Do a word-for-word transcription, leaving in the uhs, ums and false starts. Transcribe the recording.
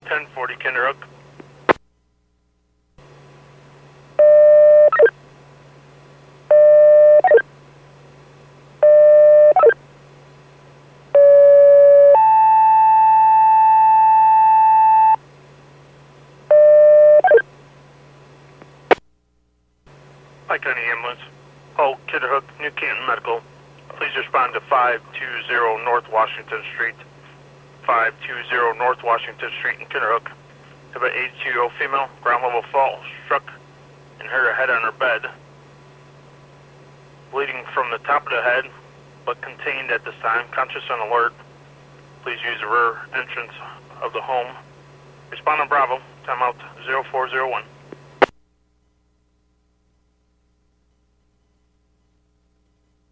ten forty Kinderhook. Pike County Ambulance. Oh, Kinderhook, New Canton Medical. Please respond to five two zero North Washington Street. five two zero North Washington Street in Kinderhook. Have an age two-year-old female, ground level fall, struck and hurt her head on her bed. Bleeding from the top of the head, but contained at this time, conscious and alert. Please use the rear entrance of the home. Respondent Bravo, timeout zero four zero one.